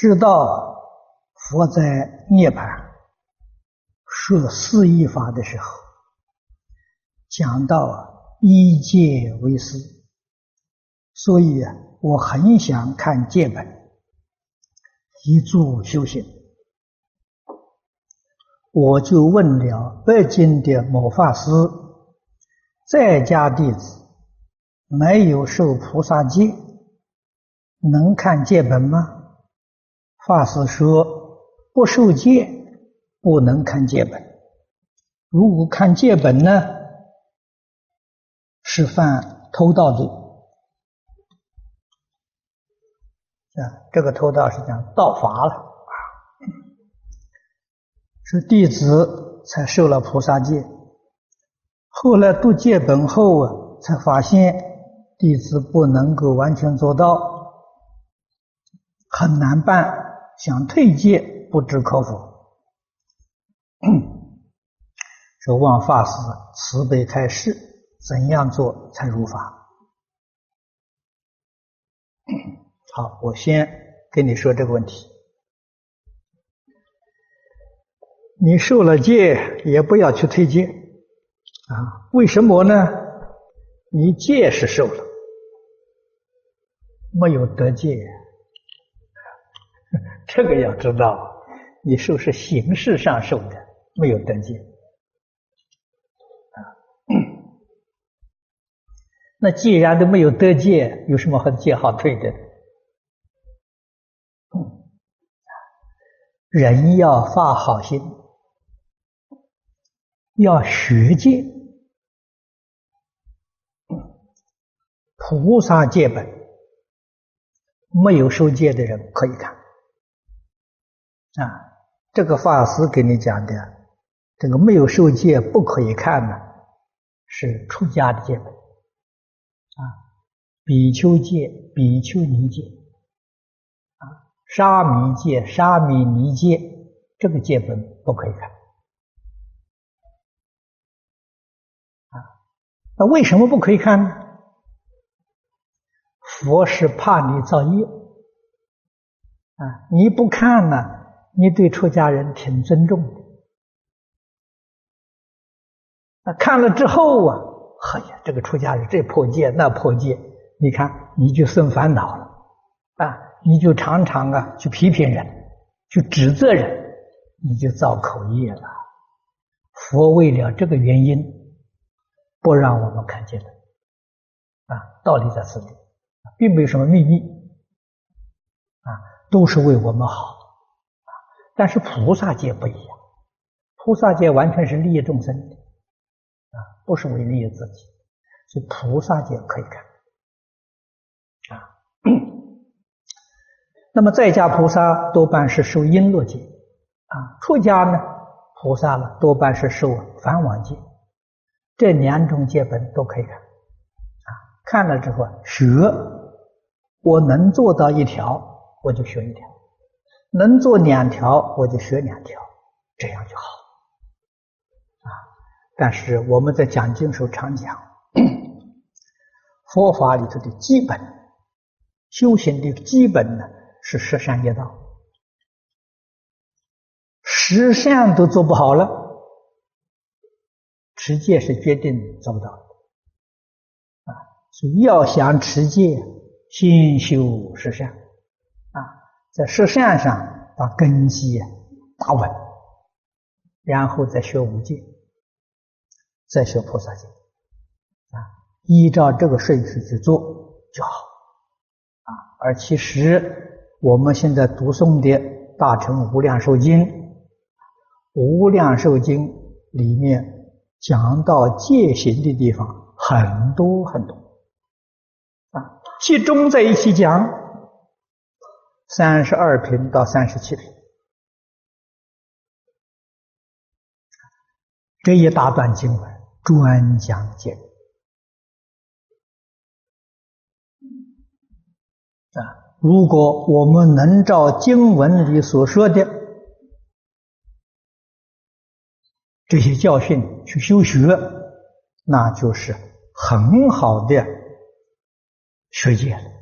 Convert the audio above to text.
知道佛在涅槃说四依法的时候，讲到依戒为师，所以我很想看戒本，以助修行。我就问了北京的某法师，在家弟子没有受菩萨戒，能看戒本吗？法师说，不受戒不能看戒本，如果看戒本呢，是犯偷盗罪。这个偷盗是讲盗法了，是弟子才受了菩萨戒，后来读戒本后才发现弟子不能够完全做到，很难办，想退戒不知可否。说望法师慈悲开示，怎样做才如法？好，我先跟你说这个问题。你受了戒也不要去退戒啊？为什么呢？你戒是受了，没有得戒。这个要知道，你受是形式上受的，没有得戒。那既然都没有得戒，有什么和戒好退的？人要发好心，要学戒，菩萨戒本，没有受戒的人可以看。这个法师给你讲的，这个没有受戒不可以看呢，是出家的戒本。比丘戒、比丘尼戒，沙弥戒、沙弥尼戒，这个戒本不可以看。那为什么不可以看呢？佛是怕你造业你不看呢，你对出家人挺尊重的。看了之后哎呀，这个出家人这破戒那破戒，你看你就生烦恼了你就常常去批评人，去指责人，你就造口业了。佛为了这个原因不让我们看见的道理在此里，并没有什么秘密都是为我们好但是菩萨戒不一样，菩萨戒完全是利益众生的不是为利益自己，所以菩萨戒可以看那么在家菩萨多半是受璎珞戒出家呢菩萨呢多半是受梵网戒，这两种戒本都可以看看了之后学，我能做到一条我就学一条，能做两条我就学两条，这样就好但是我们在讲经时候常讲佛法里头的基本，修行的基本呢是十善业道，十善都做不好了，持戒是决定做不到的所以要想持戒，先修十善在十善上把根基打稳，然后再学五戒，再学菩萨戒依照这个顺序去做就好而其实我们现在读诵的大乘无量寿经，无量寿经里面讲到戒行的地方很多很多集中在一起讲32品到37品，这一大段经文专讲戒如果我们能照经文里所说的这些教训去修学，那就是很好的学戒了